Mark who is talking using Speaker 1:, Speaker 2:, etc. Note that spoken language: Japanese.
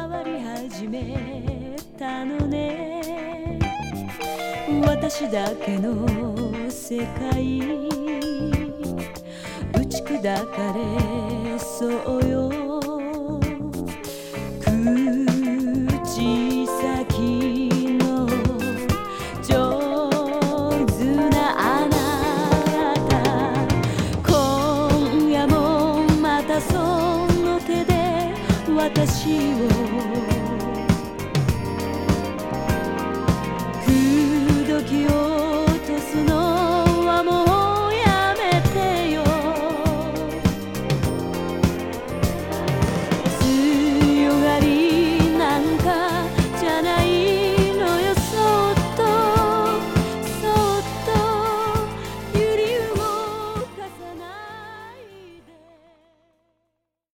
Speaker 1: 変わり始めたのね。私だけの世界打ち砕かれそうよ。口先の上手なあなた、今夜もまたその手で私を